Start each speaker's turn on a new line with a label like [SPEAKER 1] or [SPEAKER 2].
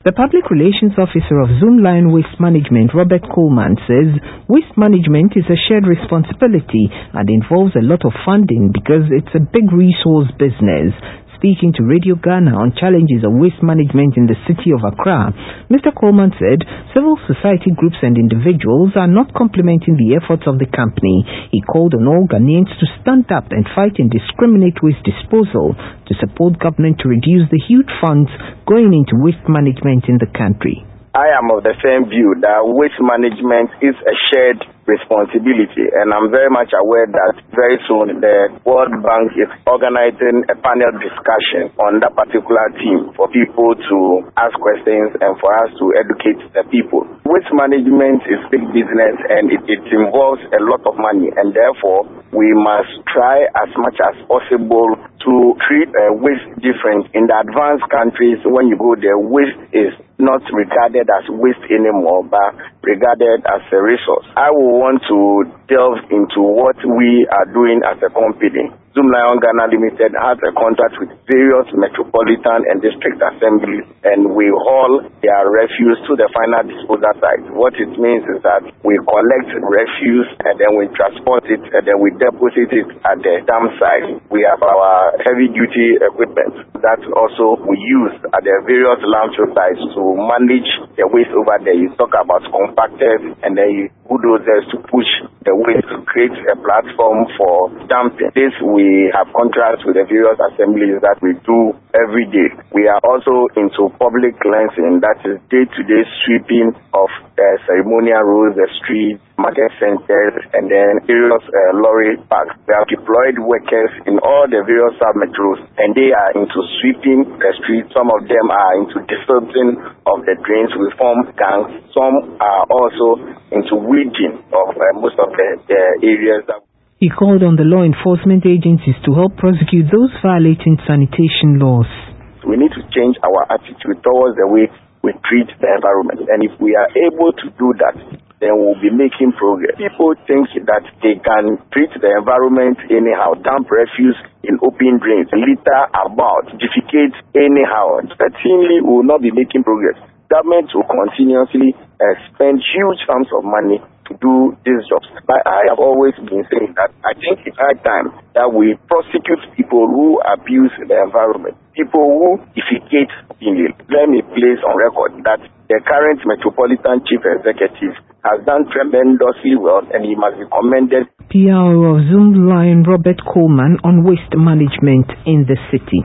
[SPEAKER 1] The Public Relations Officer of Zoomlion Waste Management, Robert Coleman, says waste management is a shared responsibility and involves a lot of funding because it's a big resource business. Speaking to Radio Ghana on challenges of waste management in the city of Accra, Mr. Coleman said civil society groups and individuals are not complementing the efforts of the company. He called on all Ghanaians to stand up and fight indiscriminate waste disposal to support government to reduce the huge funds going into waste management in the country.
[SPEAKER 2] I am of the same view that waste management is a shared responsibility, and I'm very much aware that very soon the World Bank is organizing a panel discussion on that particular theme for people to ask questions and for us to educate the people. Waste management is big business and it involves a lot of money, and therefore we must try as much as possible to treat waste different. In the advanced countries, when you go there, waste is not regarded as waste anymore, but regarded as a resource. I will want to delve into what we are doing as a company. Zoomlion Ghana Limited has a contract with various metropolitan and district assemblies, and we haul their refuse to the final disposal site. What it means is that we collect refuse and then we transport it and then we deposit it at the dump site. We have our heavy-duty equipment that also we use at the various landfill sites to manage the waste over there. You talk about compactors and then you bulldozers to push the waste to create a platform for dumping. This we have contracts with the various assemblies that we do every day. We are also into public cleansing, that is day-to-day sweeping of the ceremonial roads, the streets, market centers, and then various lorry parks. We have deployed workers in all the various sub-metros, and they are into sweeping the streets. Some of them are into disrupting of the drains. We form gangs. Some are also into weeding of most of the areas that.
[SPEAKER 1] He called on the law enforcement agencies to help prosecute those violating sanitation laws.
[SPEAKER 2] We need to change our attitude towards the way we treat the environment, and if we are able to do that, then we'll be making progress. People think that they can treat the environment anyhow, dump refuse in open drains, litter about, defecate anyhow. Certainly, we will not be making progress. Government will continuously spend huge sums of money to do these jobs. But I have always been saying that I think it's high time that we prosecute people who abuse the environment, people who defecate illegal. Let me place on record that the current Metropolitan Chief Executive has done tremendously well and he must be commended.
[SPEAKER 1] PRO of Zoomlion Robert Coleman on waste management in the city.